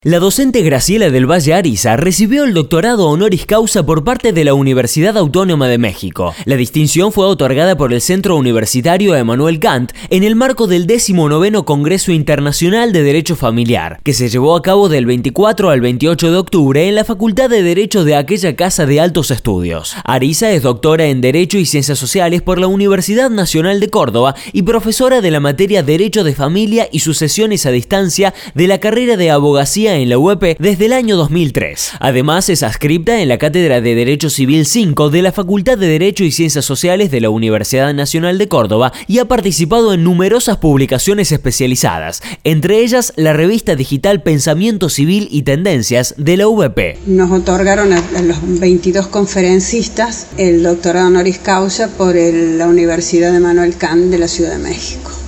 La docente Graciela del Valle Ariza recibió el doctorado honoris causa por parte de la Universidad Autónoma de México. La distinción fue otorgada por el Centro Universitario Emmanuel Kant en el marco del 19º Congreso Internacional de Derecho Familiar, que se llevó a cabo del 24 al 28 de octubre en la Facultad de Derecho de aquella Casa de Altos Estudios. Ariza es doctora en Derecho y Ciencias Sociales por la Universidad Nacional de Córdoba y profesora de la materia Derecho de Familia y Sucesiones a Distancia de la carrera de Abogacía en la UEP desde el año 2003. Además, es adscripta en la Cátedra de Derecho Civil 5 de la Facultad de Derecho y Ciencias Sociales de la Universidad Nacional de Córdoba y ha participado en numerosas publicaciones especializadas, entre ellas la revista digital Pensamiento Civil y Tendencias de la UEP. Nos otorgaron a los 22 conferencistas el doctorado honoris causa por la Universidad Emmanuel Kant de la Ciudad de México.